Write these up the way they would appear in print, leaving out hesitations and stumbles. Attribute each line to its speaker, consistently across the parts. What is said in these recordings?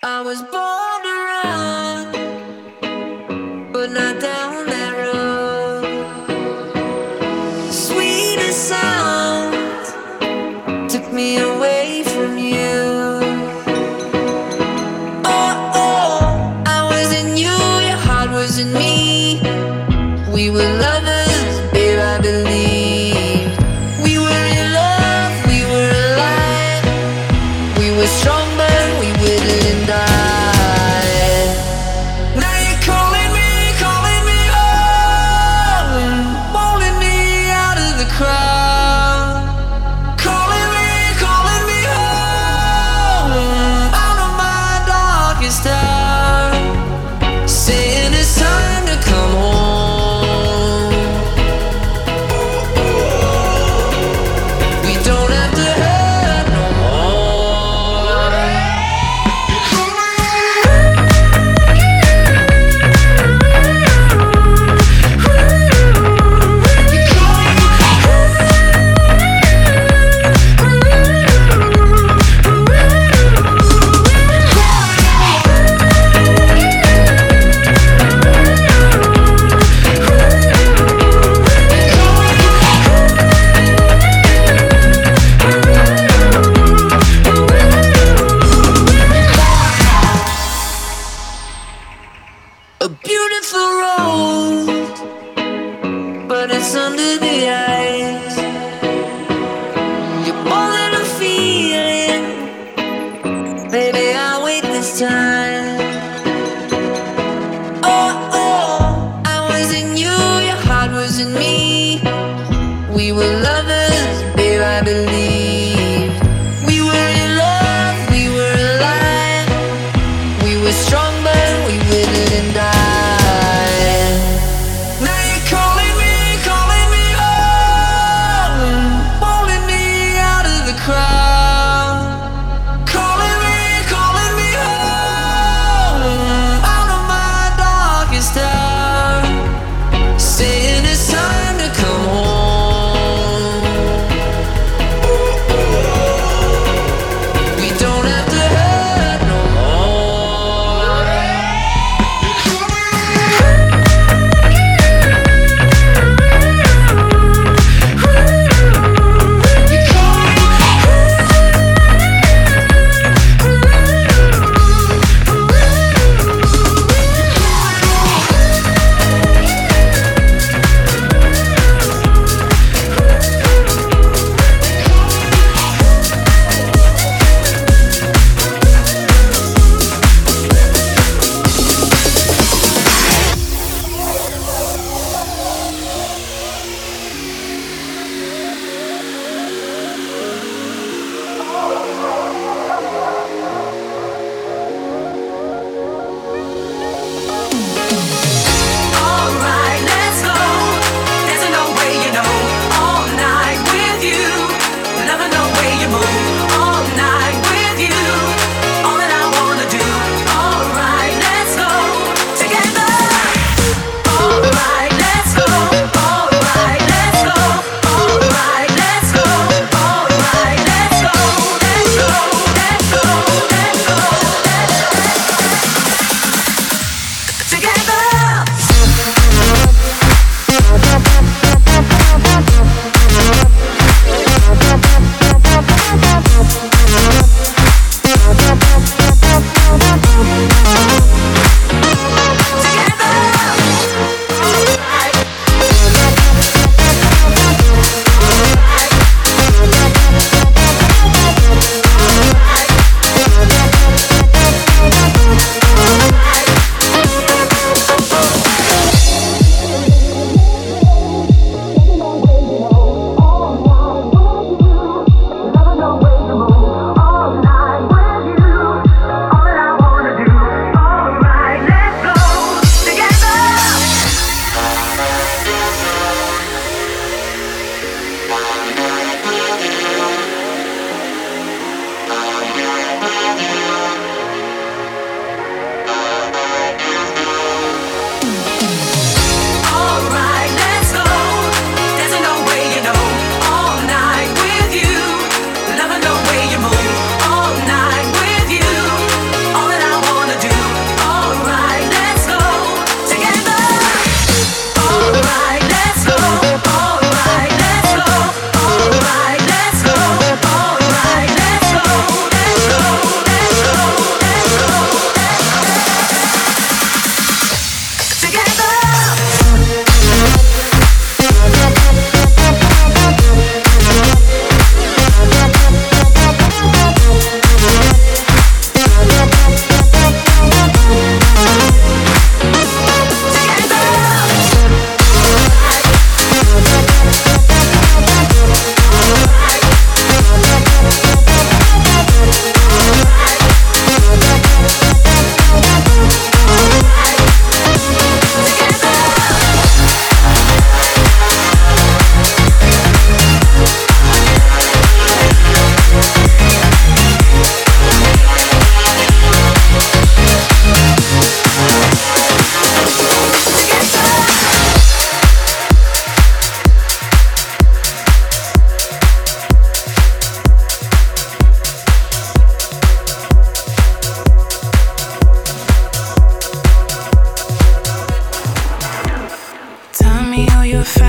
Speaker 1: I was born to run, but not down that road. Sweetest sounds took me away from you. Oh, oh, I was in you, your heart was in me. We were lovers, babe, I believe. We were in love, we were alive. We were strong, but we wouldn't die. Now you're calling me home, pulling me out of the crowd. Calling me home, out of my darkest hour. Saying it's time to come home. We don't have to hurt no more.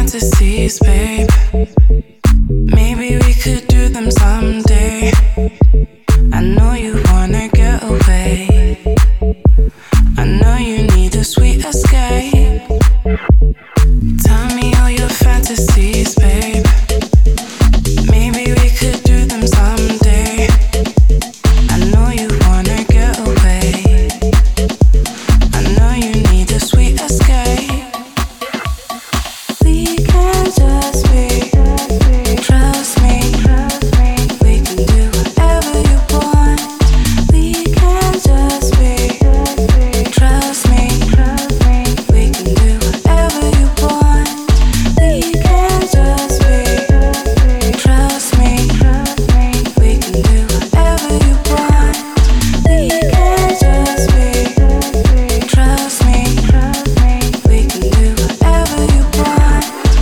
Speaker 2: fantasies, babe. Maybe we could do them someday. I know you wanna get away. I know you need a sweet escape. Tell me all your fantasies, babe. Maybe we could do them someday. I know you wanna get away. I know you need a sweet escape. We can just be, trust me. We can do whatever you want. We can just be, trust me. We can do whatever you want. We can just be, trust me. We can do whatever you want. We can just be, trust me. We can do whatever you want.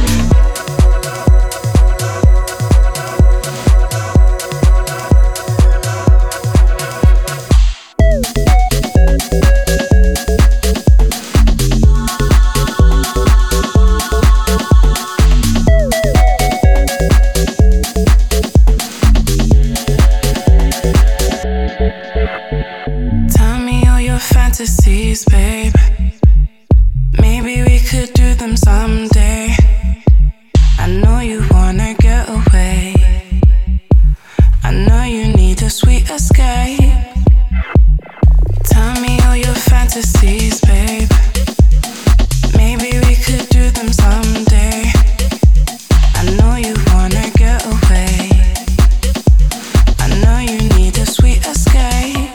Speaker 2: Tell me all your fantasies, babe. Maybe we could do them someday. I know you wanna get away. I know you need a sweet escape. Tell me all your fantasies, babe. Maybe we could do them someday. I know you wanna get away. I know you need a sweet escape.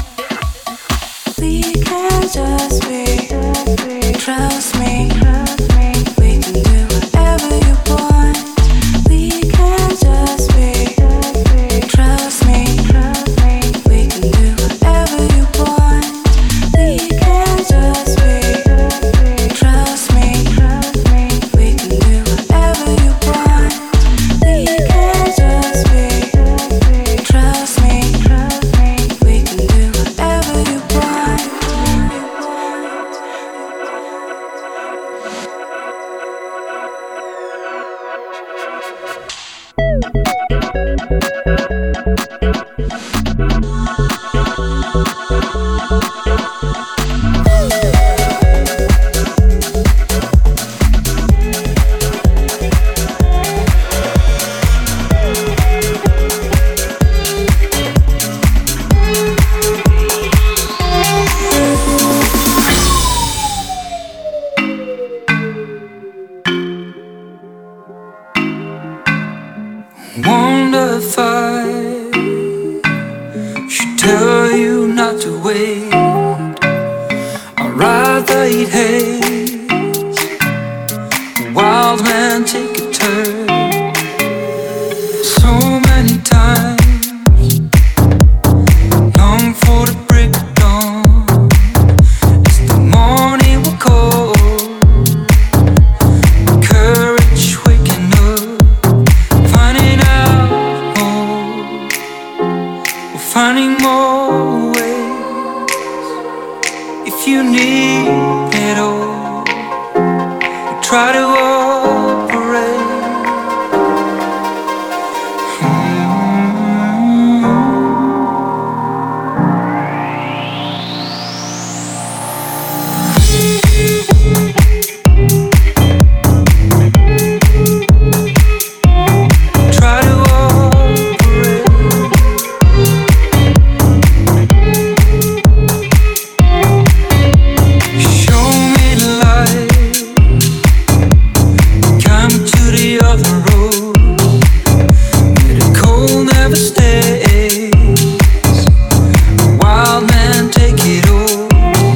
Speaker 2: We can just be, trust me. We can do whatever you want. We can just be, trust me. We can do whatever you want. We can just be, trust me. We can do whatever you want. We can just be, trust me. We can do whatever you want.
Speaker 3: Wonder if I should tell you not to wait. I'd rather eat haze. The wild man take a turn. So many times, long for the break of dawn. As the morning will cold, courage waking up, finding out more, finding more ways. If you need it all, we try to operate. Try to operate. Show me the light. Come to the other road. Where the cold never stays. Wild man take it all.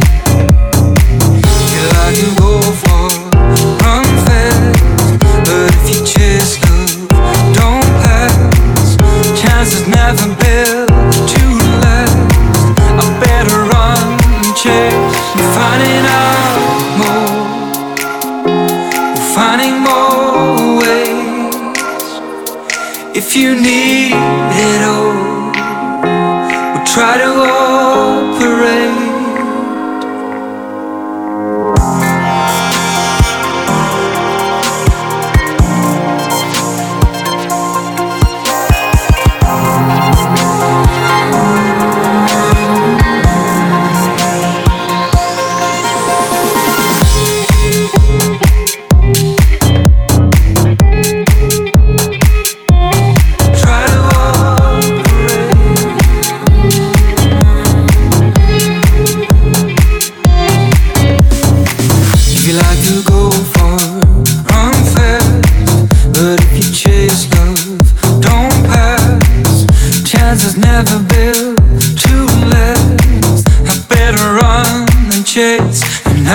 Speaker 3: You like to go far, run fast. But if you chase love, don't pass. Chances never built to last. I better run and chase. I'm finding out more, finding more ways. If you need it all, we'll try to operate.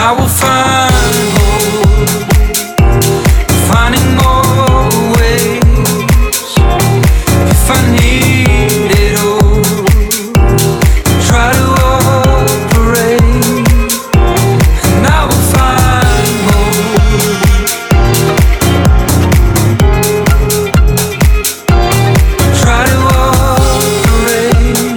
Speaker 3: I will find hope, finding more ways. If I need it all, try to operate, and I will find hope. Try to operate.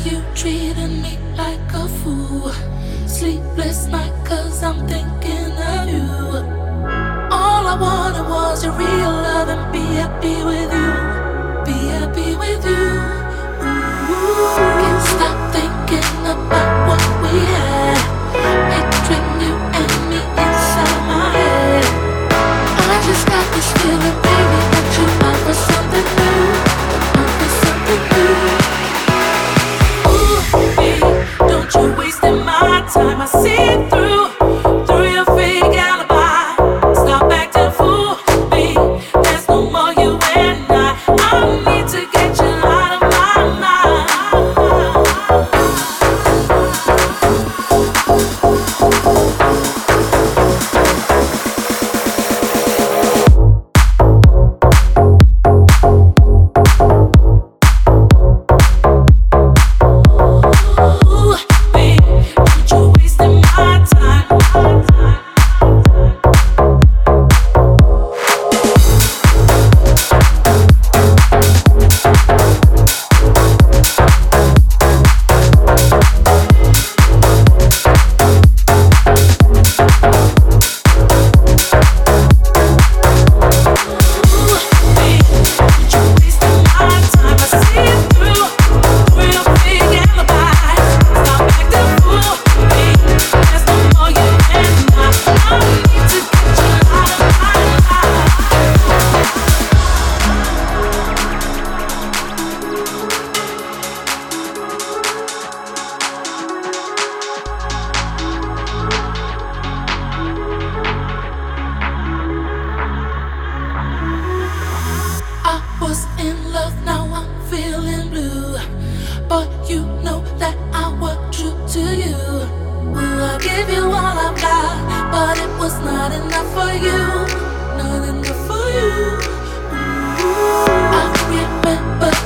Speaker 2: you treating me like a fool. Sleepless night 'cause I'm thinking of you. All I wanted was your real love and be happy with you. Be happy with you. Ooh. Can't stop thinking about what we had. Picturing you and me inside my head. I just got this feeling, baby, that you are for something new. For something new. Ooh, baby, don't you wasting my time. I see it through your fake alibi. Stop acting fool, baby. There's no more you and I need to get you out of my mind. Not enough for you. Ooh, I remember